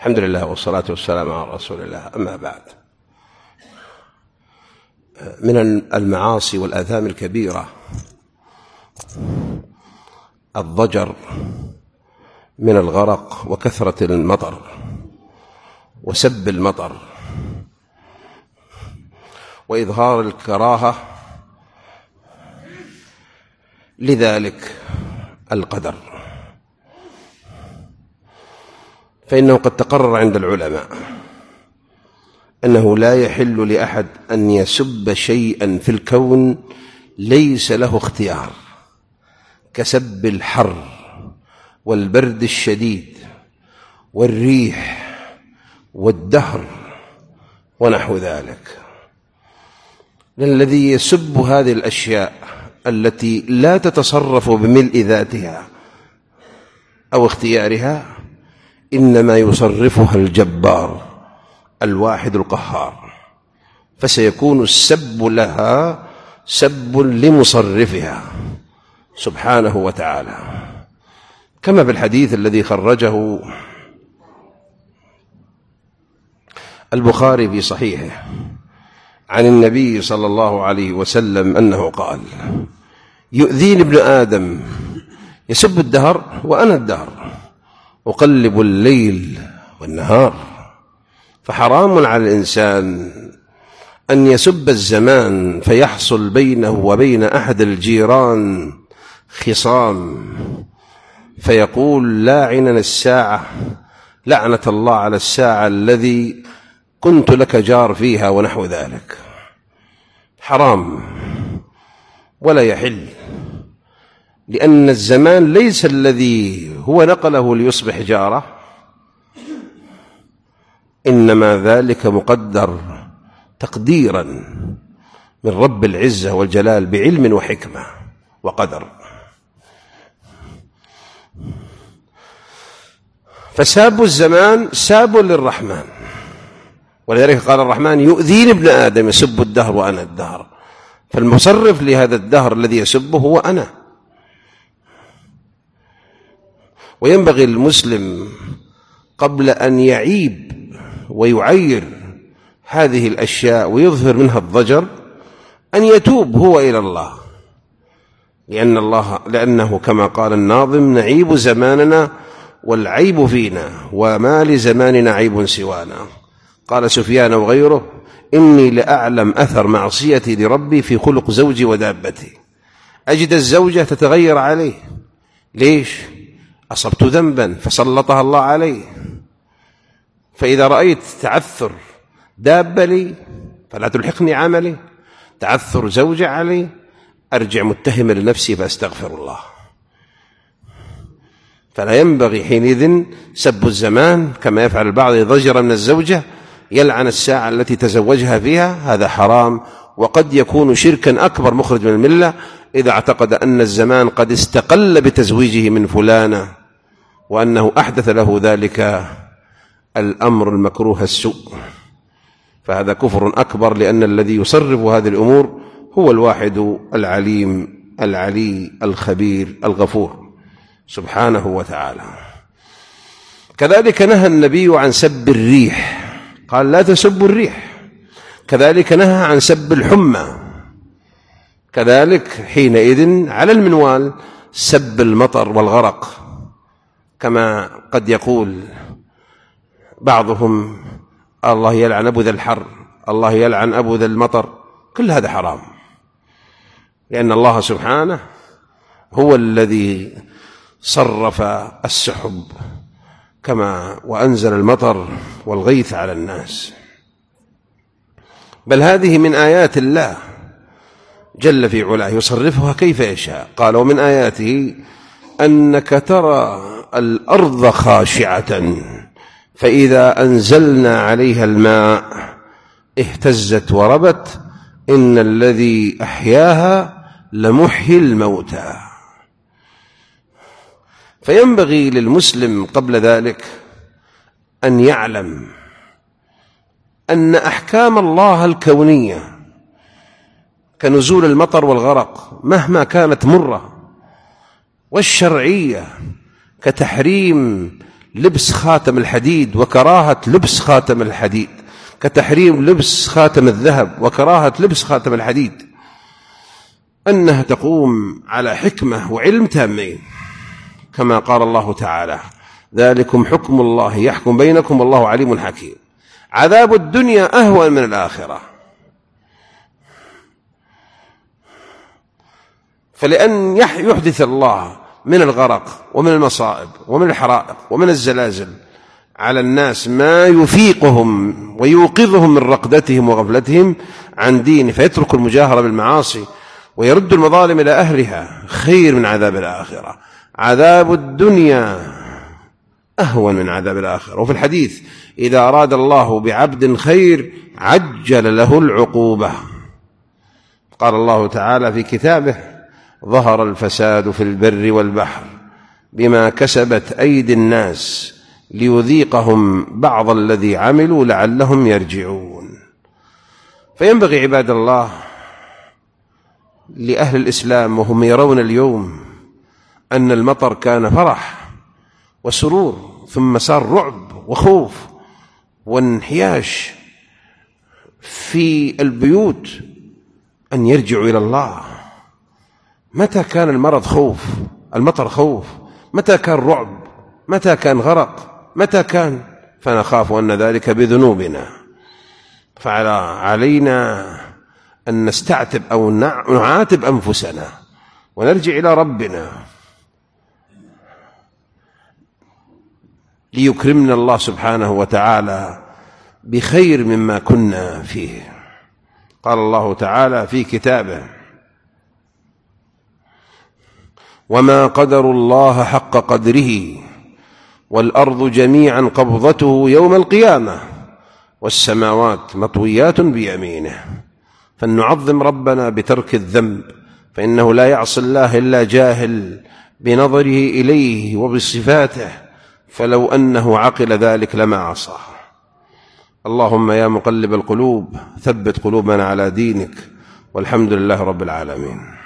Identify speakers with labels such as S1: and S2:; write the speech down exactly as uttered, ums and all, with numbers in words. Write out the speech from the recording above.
S1: الحمد لله والصلاة والسلام على رسول الله. أما بعد، من المعاصي والآثام الكبيرة الضجر من الغرق وكثرة المطر وسب المطر وإظهار الكراهة لذلك القدر، فإنه قد تقرر عند العلماء أنه لا يحل لأحد أن يسب شيئا في الكون ليس له اختيار، كسب الحر والبرد الشديد والريح والدهر ونحو ذلك. الذي يسب هذه الأشياء التي لا تتصرف بملء ذاتها أو اختيارها إنما يصرفها الجبار الواحد القهار، فسيكون السب لها سب لمصرفها سبحانه وتعالى، كما في الحديث الذي خرجه البخاري في صحيحه عن النبي صلى الله عليه وسلم أنه قال: يؤذيني ابن آدم يسب الدهر وأنا الدهر، أقلب الليل والنهار. فحرام على الإنسان أن يسب الزمان فيحصل بينه وبين أحد الجيران خصام، فيقول: لاعننا الساعة، لعنة الله على الساعة الذي كنت لك جار فيها ونحو ذلك. حرام ولا يحل، لأن الزمان ليس الذي هو نقله ليصبح جاره، إنما ذلك مقدر تقديرا من رب العزة والجلال بعلم وحكمة وقدر. فساب الزمان ساب للرحمن، ولذلك قال الرحمن: يؤذيني ابن آدم يسب الدهر وأنا الدهر. فالمصرف لهذا الدهر الذي يسبه هو أنا. وينبغي المسلم قبل أن يعيب ويعير هذه الأشياء ويظهر منها الضجر أن يتوب هو إلى الله، لأن الله لأنه كما قال الناظم: نعيب زماننا والعيب فينا، وما لزماننا عيب سوانا. قال سفيان وغيره: إني لأعلم أثر معصيتي لربي في خلق زوجي ودابتي. أجد الزوجة تتغير عليه، ليش؟ أصبت ذنبا فسلطها الله عليه. فإذا رأيت تعثر دابة لي فلا تلحقني عملي، تعثر زوجة علي، أرجع متهم لنفسي فأستغفر الله. فلا ينبغي حينئذ سب الزمان كما يفعل البعض، ضجر من الزوجة يلعن الساعة التي تزوجها فيها. هذا حرام، وقد يكون شركا أكبر مخرج من الملة إذا اعتقد أن الزمان قد استقل بتزويجه من فلانة وأنه أحدث له ذلك الأمر المكروه السوء، فهذا كفر أكبر، لأن الذي يصرف هذه الأمور هو الواحد العليم العلي الخبير الغفور سبحانه وتعالى. كذلك نهى النبي عن سب الريح، قال: لا تسبوا الريح. كذلك نهى عن سب الحمى. كذلك حينئذ على المنوال سب المطر والغرق، كما قد يقول بعضهم: الله يلعن أبو ذا الحر، الله يلعن أبو ذا المطر. كل هذا حرام، لأن الله سبحانه هو الذي صرف السحب كما وأنزل المطر والغيث على الناس. بل هذه من آيات الله جل في علاه، يصرفها كيف يشاء. قال: ومن آياته أنك ترى الأرض خاشعة فإذا أنزلنا عليها الماء اهتزت وربت إن الذي أحياها لمحيي الموتى. فينبغي للمسلم قبل ذلك أن يعلم أن أحكام الله الكونية كنزول المطر والغرق مهما كانت مرة، والشرعية كتحريم لبس خاتم الحديد وكراهة لبس خاتم الحديد، كتحريم لبس خاتم الذهب وكراهة لبس خاتم الحديد، أنها تقوم على حكمة وعلم تامين، كما قال الله تعالى: ذلكم حكم الله يحكم بينكم والله عليم حكيم. عذاب الدنيا أهون من الآخرة، فلأن يحدث الله من الغرق ومن المصائب ومن الحرائق ومن الزلازل على الناس ما يفيقهم ويوقظهم من رقدتهم وغفلتهم عن دينه، فيترك المجاهرة بالمعاصي ويرد المظالم إلى أهلها، خير من عذاب الآخرة. عذاب الدنيا أهون من عذاب الآخرة. وفي الحديث: إذا أراد الله بعبد خير عجل له العقوبة. قال الله تعالى في كتابه: ظهر الفساد في البر والبحر بما كسبت أيدي الناس ليذيقهم بعض الذي عملوا لعلهم يرجعون. فينبغي عباد الله لأهل الإسلام وهم يرون اليوم أن المطر كان فرح وسرور، ثم صار رعب وخوف وانحياش في البيوت، أن يرجعوا إلى الله. متى كان المرض خوف؟ المطر خوف. متى كان رعب؟ متى كان غرق؟ متى كان؟ فنخاف أن ذلك بذنوبنا، فعلينا أن نستعتب أو نعاتب أنفسنا ونرجع إلى ربنا ليكرمنا الله سبحانه وتعالى بخير مما كنا فيه. قال الله تعالى في كتابه: وما قدروا الله حق قدره والأرض جميعا قبضته يوم القيامة والسماوات مطويات بيمينه. فلنعظم ربنا بترك الذنب، فإنه لا يعصي الله إلا جاهل بنظره إليه وبصفاته، فلو أنه عقل ذلك لما عصاه. اللهم يا مقلب القلوب ثبت قلوبنا على دينك، والحمد لله رب العالمين.